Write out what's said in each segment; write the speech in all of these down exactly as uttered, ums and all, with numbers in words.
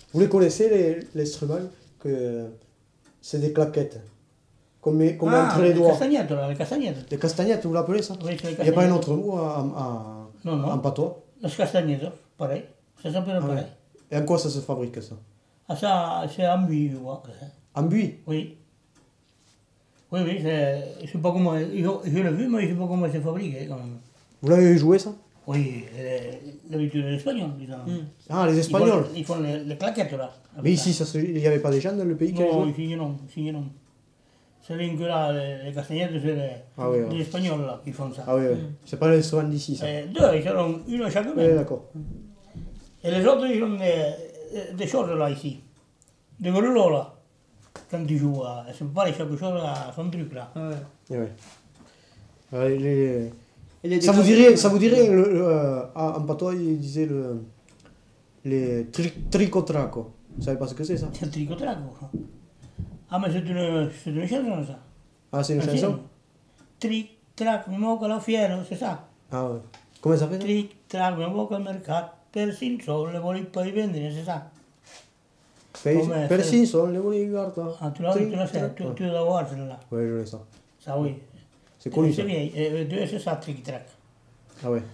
Vous les connaissez, les, l'instrument que c'est des claquettes. Comme, comme ah, entre les doigts. Les castagnettes, là, les castagnettes. Les castagnettes, vous l'appelez ça? Oui, c'est les Il n'y a pas un castagnettes. autre mot en, en, Non, non. en patois? Les castagnettes, pareil. Ça s'appelle Ah, pareil. ouais. Et en quoi ça se fabrique ça? Ah, ça, c'est en buis, je vois. En buis? Oui. Oui, oui, c'est, je sais pas comment, je, je l'ai vu, mais je sais pas comment c'est fabriqué quand même. Vous l'avez joué ça? Oui, euh, l'habitude des Espagnols, disons. Mm. Ah, les Espagnols? Ils font, ils font les, les claquettes là. Mais ici, ça se... il n'y avait pas des gens dans le pays qui avaient Non, joué? ici non, ici non. C'est les que là, les, les castagnettes, c'est les, Ah, oui, les ouais. Espagnols là qui font ça. Ah oui, oui. Mm. C'est pas l'instrument d'ici ça? Et deux, ils en ont une à chaque main. Oui, d'accord. Et les autres, ils ont des, des choses là ici. Des grelots là. Quand ils jouent, ils sont pareil, chaque chose à son truc là. Ah ouais. Et ouais. Euh, les... Il y a des Ça vous claquettes, dirait, euh, ça vous dirait le, le, euh, en en patois, il disait le, les tri, tricotraco. Vous savez pas ce que c'est ça? C'est un tricotraco. Ah, mais c'est une, c'est une chanson ça. Ah, c'est une Ancienne. chanson? Tric, trac, mi moca la fiera, c'est ça. Ah ouais. Comment ça fait ça? Tric, trac, mi moca al mercato, persino sole, volevo poi vendere, c'est ça. Come- Persino sono le volevi guardare. Ah, tu l'as, tu l'as fait, tu, tu dois voir celle-là. Ouais, je l'ai ça. Ça oui. C'est connu ça. C'est bien, et deux, c'est ça, tric, trac. Ah ouais.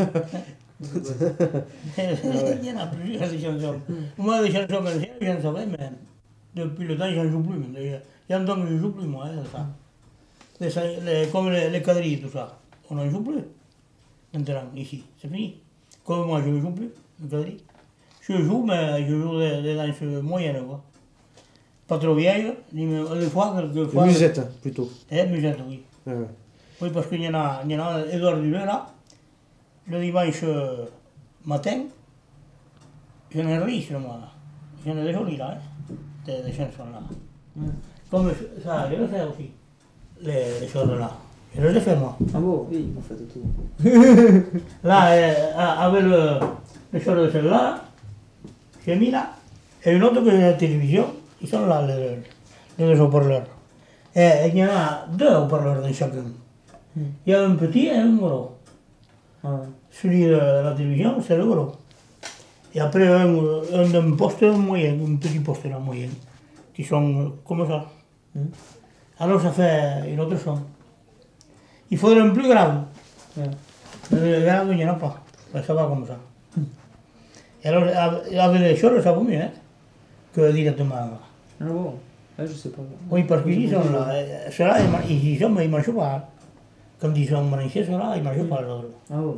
Il y en a plusieurs des chansons. Moi, les chansons anciennes, j'en savais, mais depuis le temps, j'en joue plus. mais Il y a longtemps que je ne joue plus, moi, hein, ça. Les, les, comme les, les quadrilles, tout ça. On n'en joue plus. Maintenant, ici, c'est fini. Comme moi, je ne joue plus, les quadrilles. Je joue, mais je joue des, des danses moyennes, quoi. Pas trop vieilles, ni même, des fois, quelquefois. Musette, plutôt. Eh, musette, oui. Ouais, ouais. Oui, parce qu'il y en a, il y en a Edouard Dulé, là, le dimanche euh, matin, j'en ai riche, moi. J'en ai des jolis, là, hein, des, des chansons, là. Ouais. Comme ça, je le fais aussi, les, les choses, là. Je les ai fait, moi. Ah bon, oui, vous faites tout. Là, euh, avec le, les choses de celle-là, j'ai mis là, et une autre que j'ai à la télévision, ils sont là, les, les deux haut-parleurs. Et il y en a deux haut-parleurs dans chacun. Il y a un petit et un gros. Ah ouais. Celui de la télévision, c'est le gros. Et après, un, un d'un poste moyen, un petit poste là, moyen, qui sont comme ça. Mm. Alors ça fait une autre son. Il faudrait un plus grave. Ouais. Mais le grave, il n'y en a pas. Ben, ça va comme ça. Et alors, avec les choses, ça vaut mieux, hein, que directement là. Ah bon, ah, je sais pas. Oui, parce qu'ils sont là. euh, Ceux-là, ils, ma- ils y sont, mais ils ne mangent pas. Comme ils sont mangés, ceux-là, ils ne mangent pas les autres. Ah bon.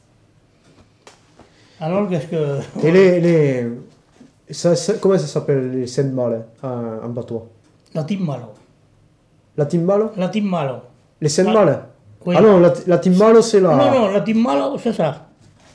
Alors, qu'est-ce que. Et les. les... Ça, ça- comment ça s'appelle les cymbales en, en patois? La timbalo. La timbale? La timbalo. Les cymbales? Oui. Ah non, la, la timbale c'est la. Non, non, la timbalo, c'est ça.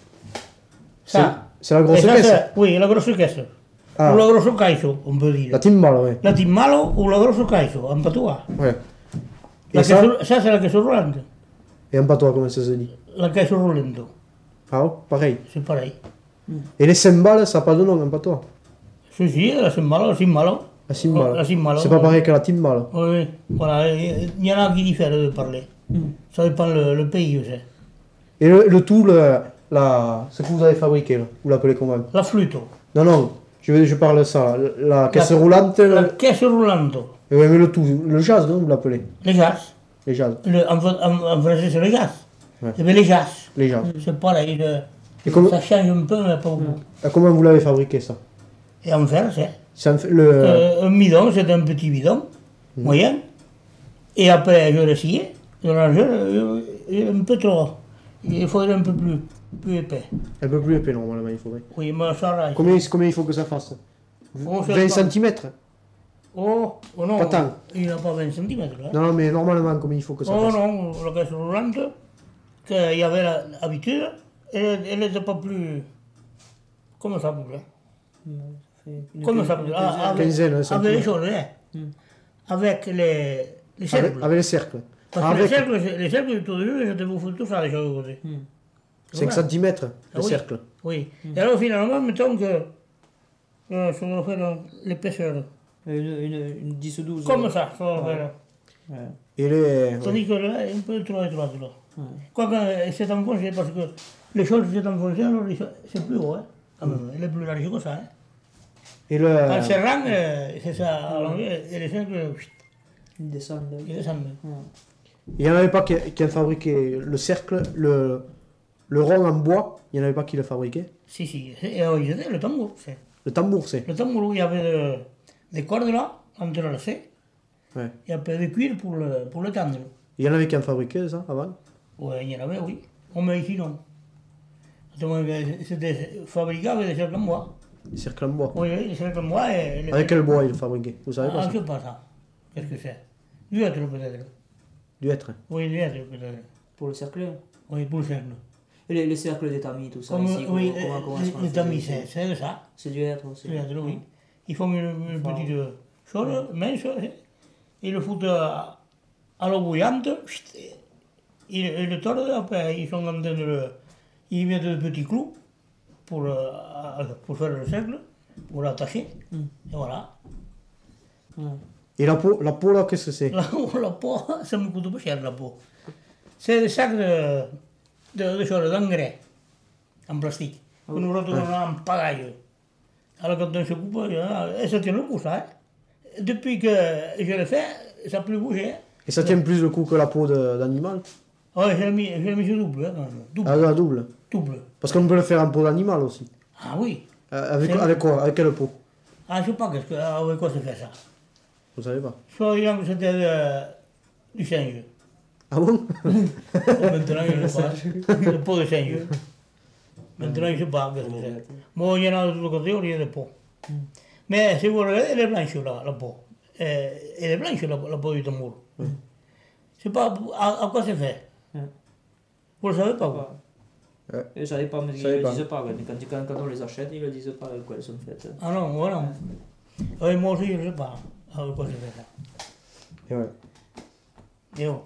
c'est, Ça. c'est la grosse Et ça, caisse? c'est- Oui, la grosse caisse. Ah. Ou la grosse caisse, on peut dire. La timbale, ouais. La timbalo ou la grosse caisse, en patois. Ouais. La Et ça, caisse- ça, c'est la caisse roulante. et en patois, comment ça se dit? La caisse roulante, Ah oh, pareil. c'est pareil. Et les cymbales, ça n'a pas de nom en patois? Si, si, la timbalo, la timbalo. La cymbale. La timbalo. C'est pas pareil que la timbale. Oui, oui, voilà, il y en a qui diffèrent de parler. Ça dépend le, le pays, je sais. Et le, le tout, le, la, ce que vous avez fabriqué, là, vous l'appelez comment? La flûte. Non, non, je, veux- je parle de ça, la, la caisse La- roulante. La le- caisse roulante. et ouais, mais le tout, le jazz, non, vous l'appelez? Les jazz. Les jazz. Le, en, en, en français, c'est le jazz. Ouais. Eh bien, les jazz. Les jazz. C'est pareil. le- Et comment, Ça change un peu, mais pas beaucoup. et comment vous l'avez fabriqué, ça? Et en fer, c'est. Ça me fait le... Euh, un bidon, c'est un petit bidon, moyen. Et après, je l'ai scié. Je l'ai rangé, euh, euh, un peu trop. Il faudrait un peu plus, plus épais. Un peu plus épais, normalement, il faudrait. Oui, mais ça rage. Combien, combien il faut que ça fasse? On sait vingt pas. centimètres? Oh, oh non. Pas tant. Il n'a pas vingt centimètres là. Non, non, mais normalement, combien il faut que ça Oh fasse? non, la caisse roulante, qu'il y avait l'habitude, elle n'était pas plus. Comment ça bouge? Comment ça bouge? Ah, avec, Quinzaine, hein, avec les centimètres. choses, hein. Avec les, les cercles. Avec, avec les cercles. Parce que Avec les cercles, c'est- les cercles autour de lui, je te vous fous tout ça de chaque côté. cinq centimètres, le Ah oui. cercle. Oui. Et alors finalement, mettons que. Euh, ça va faire l'épaisseur. Une, une, une dix ou douze. Comme ça, ça va faire. Ouais. Et les... Tandis que là, est un peu trop étroite là. Ouais. Quoique, euh, c'est enfoncé parce que les choses s'est enfoncées, alors ils sont- c'est plus haut, hein. Quand même, elle est plus large que ça, hein. Et le, En serrant, euh, c'est ça, à l'envers, et les cercles, chut, Ils descendent. ils descendent. Ouais. il n'y en avait pas qui, qui a fabriqué le cercle, le, le rond en bois, il n'y en avait pas qui le fabriquait. Si, si, et euh, ils étaient le tambour, c'est. Le tambour, c'est. Le tambour où il y avait euh, des cordes là, entrelacées, Ouais. et un peu de cuir pour le, pour le tendre. Il y en avait qui en fabriquaient ça avant. Ouais, il y en avait, oui. On met ici, non. C'était fabriqué avec des cercles en bois. Des cercles en bois. Oui, oui, des cercles en bois et... les- Avec quel bois ils le fabriquaient? Vous savez pas Ah, ça? je sais pas ça. Qu'est-ce que c'est? Du être peut-être. Du hêtre. Oui, du être peut-être. Pour le cercle. Oui, pour le cercle. Et les, les cercles des tamis, tout ça. Comme, ici, oui, comment, comment, comment les, est-ce qu'on les le tamis, faisait c'est c'est de ça. C'est du être aussi. C'est du être, oui. Ils font une, une petite chose, mince, ils le foutent à, à l'eau bouillante, chut, ils, ils le tordent, après ils sont en train de le... Ils mettent des petits clous pour, euh, pour faire le cercle, pour l'attacher, Mm. et voilà. Ouais. Et la peau, la peau là, qu'est-ce que c'est? La, la peau, ça me coûte pas cher la peau. C'est des sacs de, de, de choses, d'engrais, en plastique, que nous retrouvons en pagaille. Alors quand on se coupe, et ça tient le coup ça. Hein. Depuis que je l'ai fait, ça n'a plus bougé. Hein. Et ça tient plus le coup que la peau de- d'animal? Ouais, je l'ai mis, je l'ai mis sur double, hein, quand même. double, Ah, la double. double. Parce qu'on peut le faire en peau d'animal aussi. Ah oui. Euh, avec, C'est- avec quoi? Avec quelle peau? Ah, je sais pas qu'est-ce que, avec quoi se fait ça. Vous savez pas? Soit disant que c'était euh, du singe. Ah bon? Maintenant, je ne sais pas. Le pot de singe. Maintenant, je ne sais pas qu'est-ce que c'est. Bon, il y en a de tous côtés, il y a des pots. Mais si vous regardez, elle est blanche, la, la peau. Euh, elle est blanche, la, la peau du tambour. Je ne sais pas à, à quoi c'est fait. Ouais. Vous ne le savez pas, vous? Ouais. Et je savais pas, mais Je ils savais ne le pas. disent pas. mais Quand, quand, quand on les achète, ils ne le disent pas avec quoi elles sont faites. Ah non, voilà. Oui, moi aussi, je ne sais pas avec quoi c'est fait ça. Et ouais. Et oh.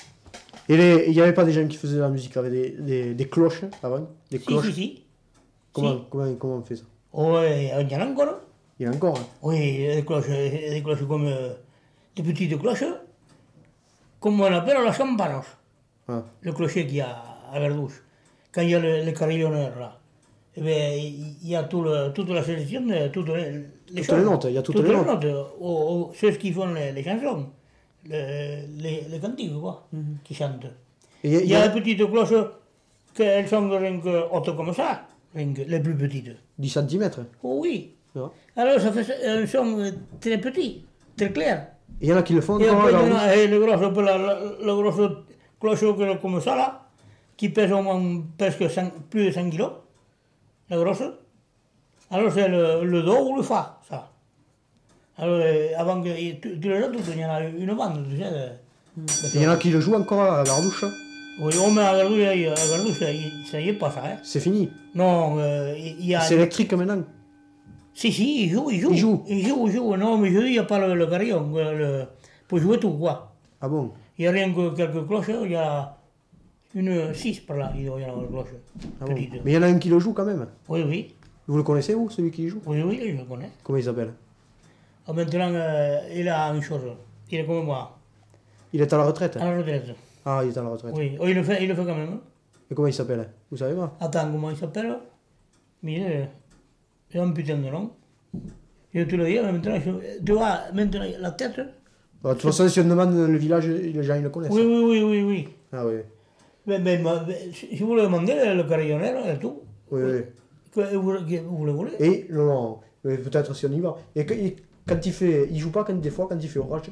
Et les- il n'y avait pas des gens qui faisaient de la musique avec des, des, des cloches avant? Des Si, cloches? si, si. Comment, Si. comment, comment on fait ça? Oui, il y en a encore. Il y en a encore. Hein. Oui, des cloches, des cloches comme euh, des petites cloches, comme on appelle la campanos, Ah. le clocher qu'il y a à Verdouche. Quand il y a le, les carillonneurs là, eh bien, il y a tout le, toute la sélection, de toutes les, les Toutes choses. les notes, il y a toutes les notes. aux- aux- ceux qui font les, les chansons, les, les, les cantiques, quoi, qui chantent. Et il y a- Il y a des petites cloches qu'elles sont rien que hautes comme ça, rien que les plus petites. dix centimètres. Oh oui. Ah. Alors ça fait un son euh, très petit, très clair. Et il y en a qui le font Et encore après, il y alors. en a eh, le gros, la, la, la grosse cloche que- comme ça là, qui pèse au moins presque cent- plus de cent kilos, la grosse. Alors c'est le, le do ou le fa, ça. Alors euh, avant que et tu, tu le jettes, il y en a une bande, tu sais. de- de Et il y en a qui le jouent encore à la Gardouche. hein. Oui, on met à la gardouche, à la gardouche, il- ça y est pas ça. Hein. C'est fini. Non, euh, il y a... C'est électrique maintenant. Si, si, il joue, il joue. Il joue. Il joue, il joue. Non, mais je dis, il n'y a pas le, le carillon. euh, Le, pour jouer tout, quoi. Ah bon? Il n'y a rien que quelques cloches, il y a une six par là, il doit y avoir une cloche. Ah bon. Petite. Mais il y en a un qui le joue quand même. Oui, oui. Vous le connaissez, vous, celui qui joue? Oui, oui, je le connais. Comment il s'appelle? Ah, maintenant, euh, il a une chose. Il est comme moi, Il est à la retraite. à la retraite. Ah, il est à la retraite. Oui, oh, il le fait, il le fait quand même. Et comment il s'appelle? Vous savez pas? Attends, comment il s'appelle? Mais il est, il a un putain de nom. Je te le dis, maintenant, je- tu vois, maintenant, la tête. Bah, de toute façon, si on demande dans le village, les gens ils le connaissent. Oui, oui, oui, oui, oui. Ah oui. Mais, mais, mais, si si vous le demandez, le carillonneur et tout, Oui, oui. que vous, que vous le voulez. Et, non, non, mais peut-être si on y va. Et que- et quand il fait, il joue pas quand, des fois quand il fait orage.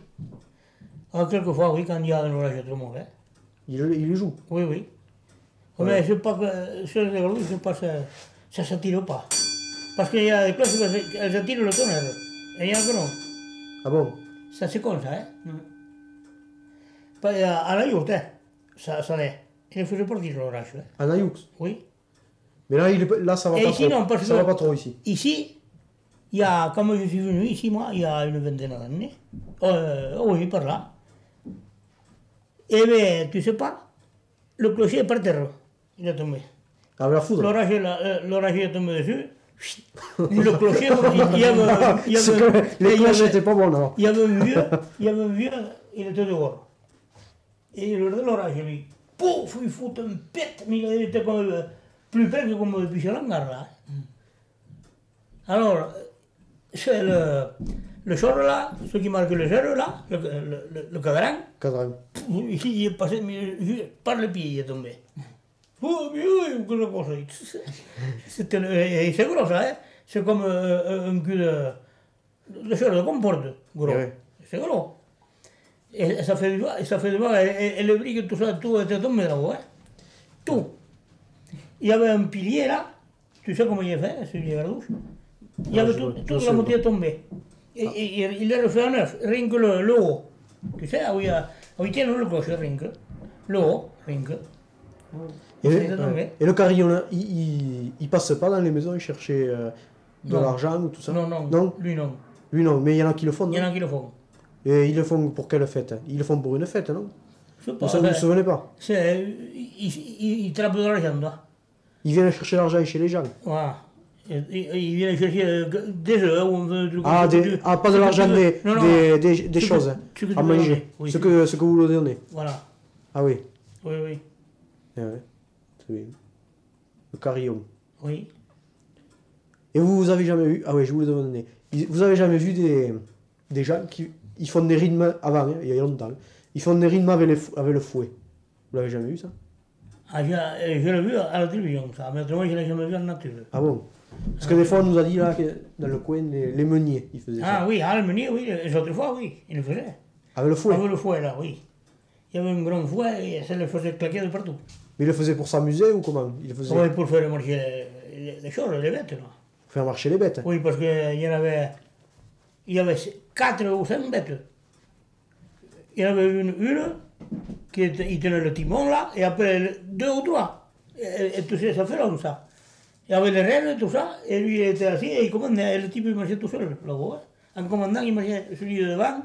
Ah, quelquefois, oui, quand il y a un orage trop mauvais. Il, il joue. Oui, oui. Ouais. Mais je sais pas que sur les grenouilles, je sais pas, ça ça s'attire pas. Parce qu'il y a des cloches qu'elles attirent le tonnerre. Et il y en a que non. Ah bon? Ça c'est comme ça, hein. Pas- À à la yourte, hein. Ça, ça l'est. Il faisait partir l'orage, hein. En Ayoux. Oui. Mais là, il est- là ça va Et pas ici, trop. non, parce ça que- va pas trop ici. Ici, il y a, comme je suis venu ici, moi, il y a une vingtaine d'années. Euh, oui, par là. Et bien, tu sais pas, le clocher est par terre. Il est tombé. Avec la foudre. L'orage là, euh, l'orage est tombé dessus. Chut. Le clocher, il y avait, il y C'est avait, que les il y cloches avait- étaient pas bonnes alors. il y avait un vieux, il y avait un vieux, il était dehors. Et il regardait l'orage, lui. Pouf, il fout un pète, mais il était comme, euh, plus près que comme depuis Langar, là. Alors, c'est le, le chor là, ce qui marque le zéro là, le, le, le, le cadran. Cadran. Ici, il est passé mais, par le pied, il est tombé. Oh, mais oui, quelque chose. C'était le- et c'est gros ça, hein. C'est comme euh, un cul de. Le chor de comporte, gros. Ouais. C'est gros. Et ça fait du mal, ça fait du mal, et, et le brique, tout ça, tout était tombé là-haut, hein. Tout. Il y avait un pilier là, tu sais comment il est fait, celui de la douche. Il y Ah, avait je tout- vois, je toute sais la pas. moitié tombée. Et, et- et il l'a refait en neuf, rien que le, le haut. Tu sais, où il y a, où il tient le gauche, rien que. Le haut, rien que. Et, C'est le, tombé. ouais. Et le carillon, là, il, il, il passe pas dans les maisons chercher euh, de Non. l'argent ou tout ça? Non, non, Non, lui non. lui non, mais il y en a qui le font, Il y en non? a qui le font. Et ils le font pour quelle fête? Ils le font pour une fête, non? Je sais Vous pas. ne vous c'est- souvenez pas? c'est- il, il, il trappe de l'argent, là. Ils viennent chercher l'argent chez les gens. Voilà. Il, il- il vient chercher euh, des œufs ou un peu de Ah, des- ah, pas de l'argent, des, non, non, des, des, des ce que- choses hein, ce que tu à veux manger. donner, oui, ce, ce que, ce que vous leur donnez. Voilà. Ah oui. Oui, oui. Eh ouais. C'est bien. Le carillon. Oui. Et vous, vous avez jamais vu... Ah oui, je vous le demandais. Vous avez jamais vu des, des gens qui ils font des rythmes avant, hein, il y a longtemps. Ils font des rythmes avec, les fou- avec le fouet. Vous l'avez jamais vu ça? Ah, je, euh, je l'ai vu à la télévision, ça. Mais autrement, je ne l'ai jamais vu en nature. Ah bon? Parce que des fois, on nous a dit là, que dans le coin, les, les meuniers, ils faisaient Ah ça. oui, à Almenier, oui. Les autres fois, oui. Ils le faisaient. Avec le fouet. Avec le fouet, là, oui. Il y avait un grand fouet et ça le faisait claquer de partout. Mais ils le faisaient pour s'amuser ou comment? Ils le faisaient Oui, pour faire marcher les, les, les choses, les bêtes, là. pour faire marcher les bêtes. Oui, parce qu'il y en avait, il y avait quatre ou cinq bêtes. Il y en avait une, une qui était- il tenait le timon là, et après le- deux ou trois. Et, et tout ça, ça fait long ça. Il y avait les rênes et tout ça, et lui il était assis et il commandait, et le type il marchait tout seul là-haut. Hein. En commandant, il marchait celui de devant.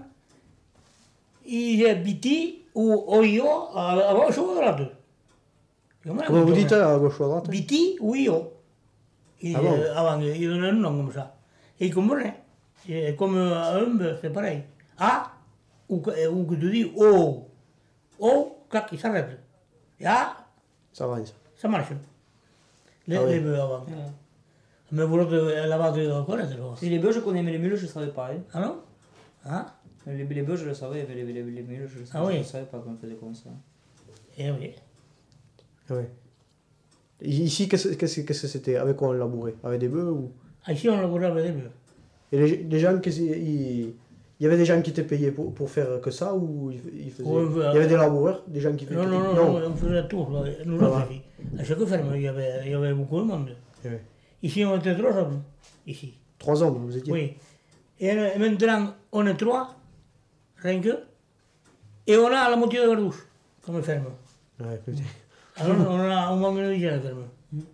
Il disait Biti ou Oyo à, à gauche ou à droite. Comment vous dites à gauche ou à droite? Biti ou Io. Il, Ah bon? euh, avant, il donnait un nom comme ça. Et il comprenait. Et comme à un bœuf, c'est pareil. A, ou, que- ou que tu dis O. O, clac, il s'arrête. Et A, Ça avance. ça marche. Les, Ah oui. les bœufs avant. Ouais. Mais vous l'autre, là-bas, tu dois connaître. Là. Si les bœufs, je connais, mais les mules, je ne savais pas. Hein. Ah non? Hein? Les, les bœufs, je le savais, mais les, les, les mules, je ne savais, Ah oui. je savais pas qu'on faisait comme ça. Eh oui. Ah ouais. Et ici, qu'est-ce qu'est-ce- qu'est-ce que c'était? Avec quoi on labourait? Avec des bœufs ou... Ah, ici, on labourait avec des bœufs. Et les, les gens, qu'est-ce qu'ils- ils- il y avait des gens qui étaient payés pour, pour faire que ça ou ils, ils faisaient... Ouais, ouais, il y avait des laboureurs, des gens qui faisaient... Non, non, non, non, on faisait tout. là. Nous, Ah autres, ouais. ici. À chaque ferme, il y avait, il y avait beaucoup de monde. Eh ouais. Ici, on était trois hommes. Ici. Trois hommes, vous étiez? Oui. Et euh, maintenant, on est trois, rien que, et on a la moitié de Gardouche, comme ferme. Ouais, putain. Alors, on a un manque de gens ferme.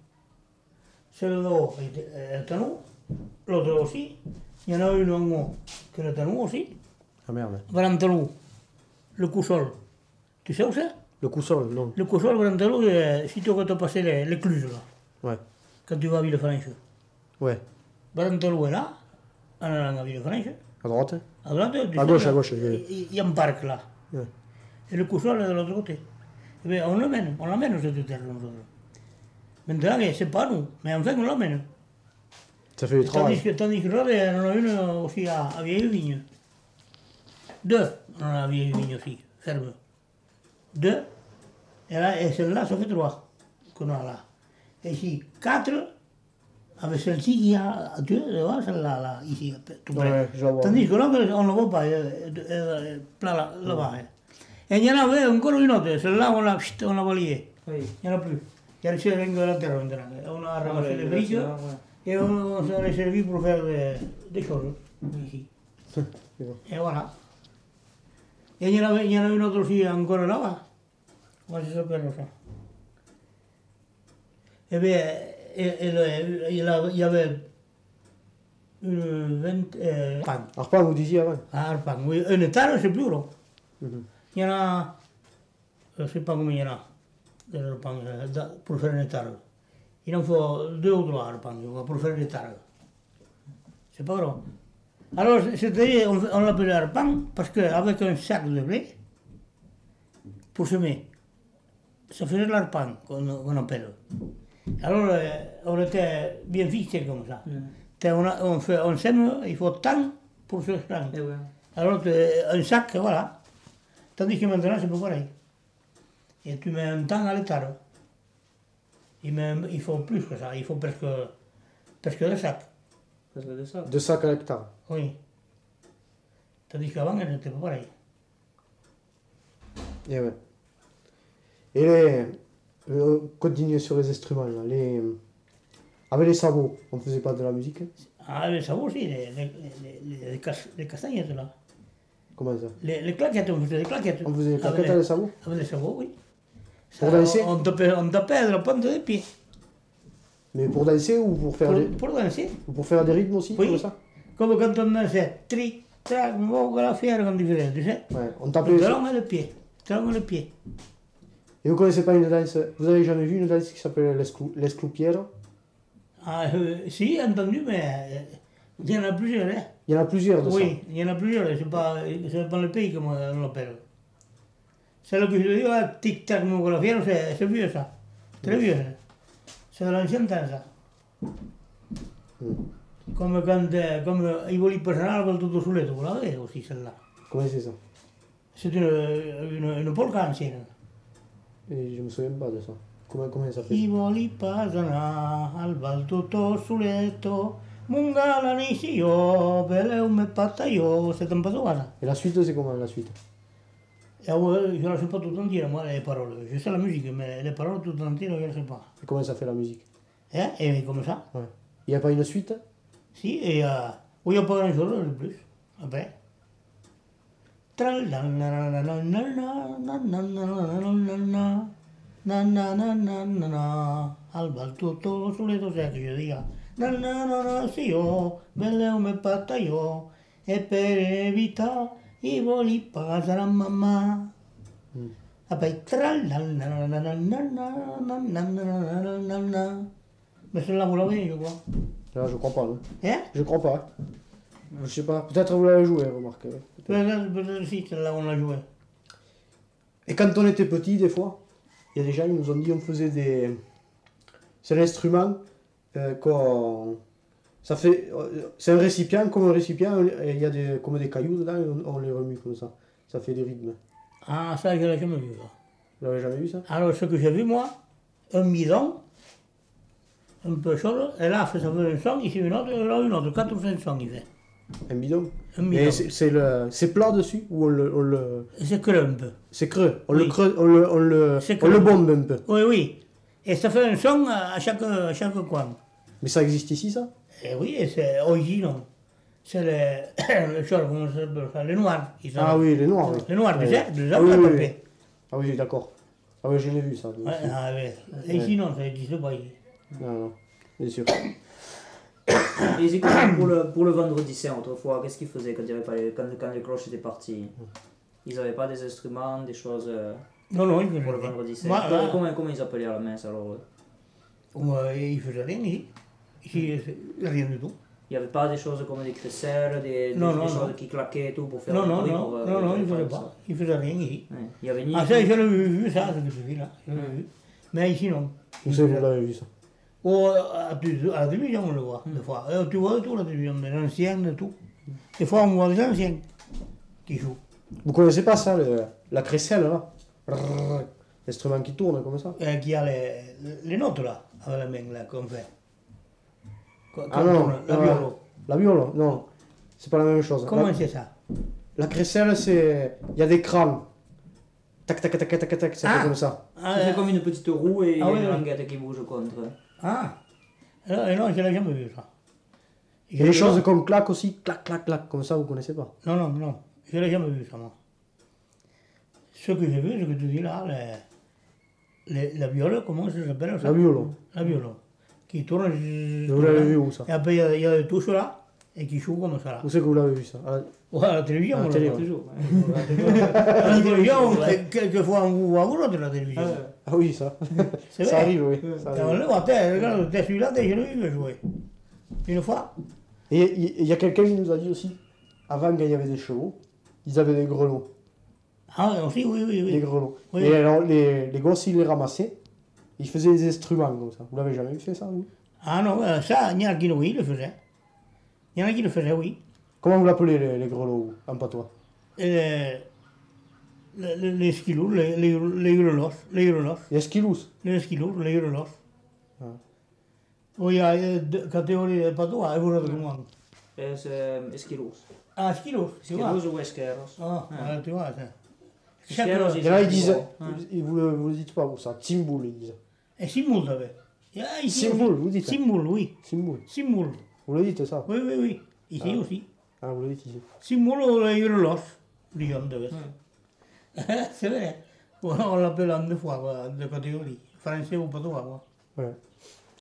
C'est le dos est à nous, l'autre aussi. Il y en a une en haut qui est à nous aussi. Ah merde. Varantalou, le Coussol. Tu sais où c'est? Le coussol, non. Le Coussol, Varantalou, c'est sitio que tu as passé les- l'écluse, là, Ouais. quand tu vas à Villefranche. Ouais. Varantalou est là, en allant à Villefranche. À droite? À droite, tu À sais, gauche, là, à gauche, je- Il il y a un parc là. Ouais. Et le couchon est de l'autre côté. Eh bien, on l'emmène, on l'emmène cette terre, nous autres. Maintenant, eh, c'est pas nous, mais enfin, on l'emmène. Ça fait du Tandis travail. que, tandis que là, on en a une aussi à, à Vieille-Vigne. Deux, on en a à Vieille-Vigne aussi, ferme. Deux, et là, et celle-là, ça fait trois qu'on a là. Et ici, quatre, avec celle-ci qui a deux, devant, celle-là, là, ici, tout près. Ouais, je la vois. Tandis que l'autre, on ne le voit pas, euh, euh, euh, là, là, là-bas. hein. Et il y en avait encore une autre, celle-là, on l'a, chut, on l'a balayée. Oui. Il n'y en a plus. Il y a laissé rien que la terre maintenant. On a ramassé Ouais, les là, briques c'est là, ouais. et on, on s'en est servi pour faire des, des choses ici. C'est bon. Et voilà. Et il y en avait, il y en a une autre aussi encore là-bas. Comment ça s'appelle ça? Eh bien, et- et le- il y a- il y avait une vingt... Euh, pan. Arpan, vous disiez avant? Ah, pan. Oui, un hectare, c'est plus gros. Mhm. Il y en a, je ne sais pas combien il y en a, de repas, euh, da- pour faire un hectare. Il en faut deux ou trois repas pour faire un hectare. C'est pas gros. Alors, c'est-à-dire, on, on l'appelait arpan parce qu'avec un sac de blé, pour semer, ça faisait de l'arpan qu'on qu'on appelle. Alors, euh, on était bien fixé comme ça. Mm. T'as- On, a- on, fait, on sème, il faut tant pour ce champ. Eh ouais. Alors, t'as un sac, voilà. Tandis que maintenant, c'est pas pareil. Et tu mets un temps à l'étale. Il, met un- il faut plus que ça, il faut presque, presque deux sacs. Parce que de ça. Deux sacs à l'hectare. Oui. Tandis qu'avant, c'était pas pareil. Et ouais. Et les, euh, continuer sur les instruments, là, les, avec les sabots, on faisait pas de la musique. Ah, les sabots aussi, les, les, les, les, les, cas- les castagnettes là. Comment ça? Les, les claquettes, on faisait des claquettes. On faisait des Avec claquettes les- avec les sabots? Avec les sabots, oui. Pour danser? On tapait, on tapait de la pointe des pieds. Mais pour danser ou pour faire, Pour, des, pour danser. ou pour faire des rythmes aussi, Oui. comme ça? Comme quand on dansait tric, trac, on va la faire comme différent, tu sais. Ouais, on Le tapait. talon et le pied. Talon et le pied. Et vous connaissez pas une danse, vous avez jamais vu une danse qui s'appelle l'esclou- l'escloupière? Ah, euh, si, entendu, mais euh, il y en a plusieurs, hein. Il y en a plusieurs de ça. Oui, il y en a plusieurs, c'est pas, c'est pas le pays comme on l'appelle. C'est le que je dis, ah, tic-tac, mon la fière, c'est c'est vieux ça. Très vieux ça. C'est de l'ancien temps ça. Mm. Comme quand, euh, comme euh, i voli personal vol tutto sulle, vous l'avez aussi celle-là. Comment c'est ça? C'est une, une, une polka ancienne. Et je me souviens pas de ça. Comment, comment ça fait? I voli passano al val tutto suletto, mungala nisio, beleume pataio, c'est un peu ça. Et la suite, c'est comment la suite? Et ouais, je ne sais pas tout entière, moi, les paroles. Je sais la musique, mais les paroles tout entières, je ne sais pas. Et comment ça fait la musique? Hein? Et comme ça. Ouais. Il n'y a pas une suite? Si, et euh, oui, il n'y a pas grand-chose de plus. Après. Al val tutto sulle cose che io dica. Na na na na sì io, belle come patta io, e per evitare i voli passare a mamma. Mm. Après, tralalalalalalalalalalalalala. Mais celle-là, vous l'avez, je crois. Là, je crois pas, non? Hein? Je crois pas. Je sais pas. Peut-être vous l'avez joué, remarquez. Peut-être, peut-être si, celle-là, on l'a joué. Et quand on était petit, des fois, il y a des gens qui nous ont dit on faisait des. C'est l'instrument euh, qu'on. Ça fait. euh, C'est un récipient, comme un récipient, et il y a des, comme des cailloux dedans, et on, on les remue comme ça. Ça fait des rythmes. Ah, ça, je ne l'ai jamais vu. ça. Vous l'avez jamais vu ça? Alors, ce que j'ai vu, moi, un bidon, un peu chaud, et là, ça fait un son, ici une autre, et là une autre, quatre ou cinq sons, il fait. Un bidon. Un Mais bidon. c'est c'est le, c'est plat dessus ou on le, on le, Et c'est creux un peu. c'est creux. On Oui. le creuse, on le, on le, C'est on creux. le bombe un peu. Oui, oui. Et ça fait un son à chaque, à chaque coin. Mais ça existe ici, ça? Et oui, et c'est original. C'est le, le chose, comment ça s'appelle ça, les noirs. Ils sont- Ah oui, les noirs. Oui. Les noirs, tu Ouais. sais, les Ah hommes oui, à oui, taper. oui. Ah oui, d'accord. Ah oui, je l'ai vu ça. Ouais, ah, ouais. Et ici, non, ça n'existe pas ici. Non, non, bien sûr. Et ils écoutaient pour le, pour le vendredi saint autrefois, qu'est-ce qu'ils faisaient quand, il y avait pas les, quand, quand les cloches étaient parties? Ils n'avaient pas des instruments, des choses euh, Non, non, ils pour faisaient le rien. vendredi saint? Moi, comment, là, comment, comment ils appelaient à la messe alors? eux ouais, ils faisaient rien ici. Ici, c'est rien du tout. Il n'y avait pas des choses comme des crécelles, des, des, Non, des non, choses non. qui claquaient et tout pour faire Non, du non, bruit non, pour, euh, non, pour non, faire ils ne faisaient ça. pas. Ils faisaient rien ici. Ouais. Il y avait ni... Ah, ça, je l'ai vu, ça, ce que tu dis là. Je l'ai vu. Mais ici, non. Vous savez, vous l'avez vu ça. Ou à, à la télévision, on le voit, des fois. Euh, tu vois tout, la télévision, des anciens, de tout. Des fois, on voit des anciens qui jouent. Vous connaissez pas ça, le- la crécelle, là? Rrrr, l'instrument qui tourne comme ça? Euh, qui a les, les notes, là, avec la main, là, qu'on fait. Quand- Ah quand non, on- la euh, violo. La viole, non. C'est pas la même chose. Comment La, c'est ça? la crécelle, c'est. Il y a des crânes. Tac, tac, tac, tac, tac, ça Ah. fait comme ça. Ah, Ça fait euh, comme une petite roue et il y Ah a oui, une oui. languette qui bouge contre. ah. Euh, non, je l'ai jamais vu, ça. Il y a des choses comme clac aussi, clac, clac, clac, comme ça, vous connaissez pas. Non, non, non. Je l'ai jamais vu, ça, moi. Ce que j'ai vu, ce que tu dis là, les, les, la viole, comment ça s'appelle ça? La viole. La viole. Qui tourne. Vous l'avez vu où ça? Et après, il y a- il y, a des touches là, et qui jouent comme ça. Là. Où c'est que vous l'avez vu ça? Ah, Ouais, à la télévision, À la on le télé, voit. ouais. Toujours. ouais. À la télévision, quelquefois, on vous voit vous de la télévision. ah oui, ça. C'est Ça vrai. arrive, oui. Ça Et on arrive. le voit, t'es, regarde, t'es celui-là, t'es, je l'ai vu jouer. Une fois. Et il y, y a quelqu'un qui nous a dit aussi, avant, quand il y avait des chevaux, ils avaient des grelots. Ah, oui, aussi, oui, oui, Des oui. grelots. Oui. Et alors, les, les gosses, ils les ramassaient, ils faisaient des instruments comme ça. Vous l'avez jamais fait ça, vous? Ah non, euh, ça, Nialkino, oui, il le faisait. Il y en a qui le faisaient, oui. Comment vous l'appelez les, les grelots en patois? Et les, les, les, les skilous, les, les, les grelots, les grelots, Les skilous. les skilous, les grelots. Ah. Oui, il y a deux catégories de patois, et vous le demandez. Es euh, esquilos. Ah, skilous, tu vois. Esquilos ou esqueros. Ah, Ouais. voilà, tu vois, ça. Esqueros, Et là, ils disent, Ouais. ils- vous le, vous le dites pas, vous, ça. Timboul, ils disent. Et Simboul, ça fait. Ah, ici Simboul, aussi. vous dites. Simboul, oui. Simboul. Simboul. Vous le dites, ça? Oui, oui, oui. Ici Ah. aussi. Ah, vous le dites ici. Simboul ou les grelots, disons, de vez. Ouais. C'est vrai. On l'appelle en deux fois, quoi, deux catégories. Français ou patois, quoi. Ouais.